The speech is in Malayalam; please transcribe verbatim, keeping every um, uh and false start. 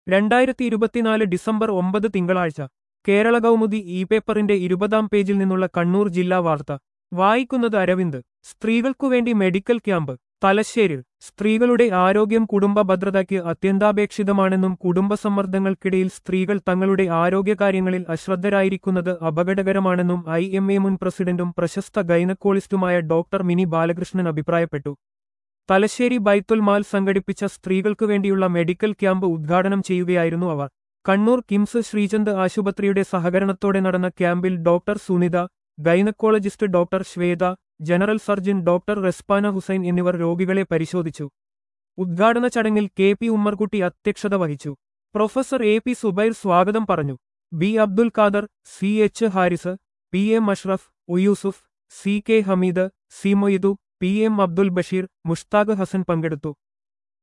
രണ്ടായിരത്തി ഇരുപത്തിനാല് ഡിസംബർ ഒമ്പത് തിങ്കളാഴ്ച കേരള കൗമുദി ഇ പേപ്പറിന്റെ ഇരുപതാം പേജിൽ നിന്നുള്ള കണ്ണൂർ ജില്ലാ വാർത്ത വായിക്കുന്നത് അരവിന്ദ്. സ്ത്രീകൾക്കുവേണ്ടി മെഡിക്കൽ ക്യാമ്പ് തലശ്ശേരി. സ്ത്രീകളുടെ ആരോഗ്യം കുടുംബ ഭദ്രതയ്ക്ക് അത്യന്താപേക്ഷിതമാണെന്നും കുടുംബസമ്മർദ്ദങ്ങൾക്കിടയിൽ സ്ത്രീകൾ തങ്ങളുടെ ആരോഗ്യകാര്യങ്ങളിൽ അശ്രദ്ധരായിരിക്കുന്നത് അപകടകരമാണെന്നും ഐ എം എ മുൻ പ്രസിഡന്റും പ്രശസ്ത ഗൈനക്കോളജിസ്റ്റുമായ ഡോക്ടർ മിനി ബാലകൃഷ്ണൻ അഭിപ്രായപ്പെട്ടു. തലശ്ശേരി ബൈത്തുൽ മാൽ സംഘടിപ്പിച്ച സ്ത്രീകൾക്കു വേണ്ടിയുള്ള മെഡിക്കൽ ക്യാമ്പ് ഉദ്ഘാടനം ചെയ്യുകയായിരുന്നു അവർ. കണ്ണൂർ കിംസ് ശ്രീചന്ദ് ആശുപത്രിയുടെ സഹകരണത്തോടെ നടന്ന ക്യാമ്പിൽ doctor Sunitha, gynaecologist doctor Shweta, general surgeon doctor Respana Hussain എന്നിവർ രോഗികളെ പരിശോധിച്ചു. ഉദ്ഘാടന ചടങ്ങിൽ കെ പി ഉമ്മർകുട്ടി അധ്യക്ഷത വഹിച്ചു. പ്രൊഫസർ എ പി സുബൈർ സ്വാഗതം പറഞ്ഞു. B Abdul Khader, C H Haris, P M Ashraf, U Yusuf, C K Hameed, C Moidu, P M Abdul Basheer, Mushtaq Hassan പങ്കെടുത്തു.